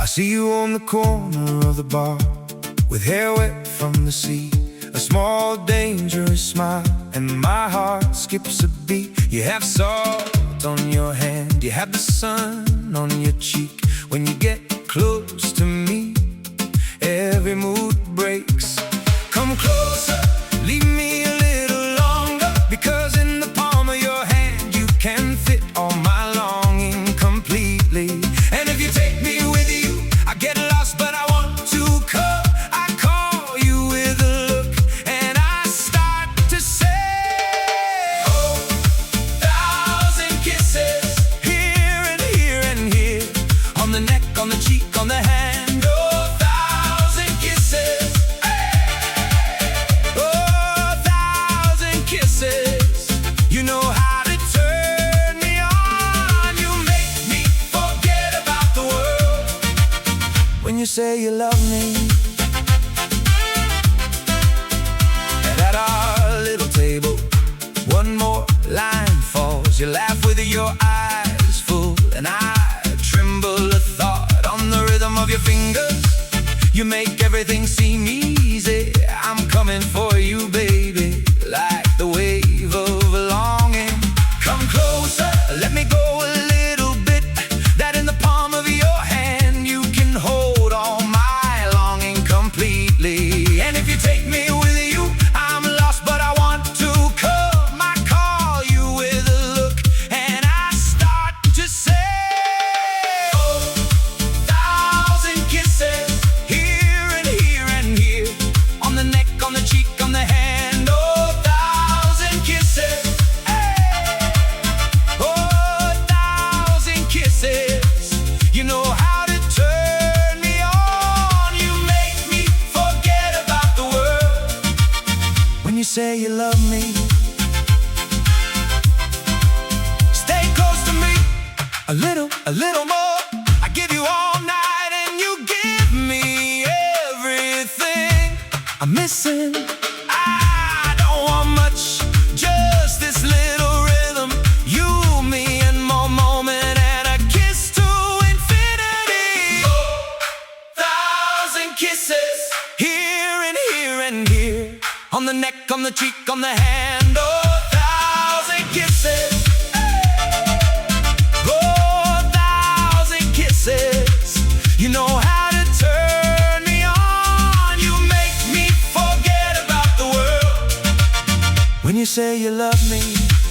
see you on the corner of the bar, with hair wet from the sea, a small dangerous smile, and my heart skips a beat. You have salt on your hand, you have the sun on your cheek. When you get close to me, every mood breaks. Come closer, leave me a little longer, because in the palm of your hand you can fit all my longing completely. And if you take me with you, I get lost, but I want to come. I call you with a look, and I start to say, oh, 1,000 kisses, here and here and here, on the neck, on the cheek, on the hand. Oh, 1,000 kisses, hey! Oh, 1,000 kisses, you know how to turn me on. You make me forget about the world when you say you love me. And at our little table, one more line falls. You laugh with your eyes full, and I tremble a thought on the rhythm of your fingers. You make everything seem easy. I'm coming for you, baby, like the wave of longing. Come closer, let me go a little bit, that in the palm of your hand you can hold all my longing completely. And if you take me with you, I'm lost, but I want to come. I call you with a look, and I start to say, oh, 1,000 kisses, here and here and here, on the neck, on the cheek, on the hand. Oh, 1,000 kisses, hey! Oh, 1,000 kisses, you know how to turn me on. You make me forget about the world when you say you love me. Stay close to me, a little more. I give you all night, and you give me everything I'm missing. I don't want much, just this little rhythm, you, me, and more moment, and a kiss to infinity. Oh, 1,000 kisses, here and here and here, on the neck, on the cheek, on the hand. Oh, 1,000 kisses, oh, 1,000 kisses, you know how to turn me on. You make me forget about the world when you say you love me.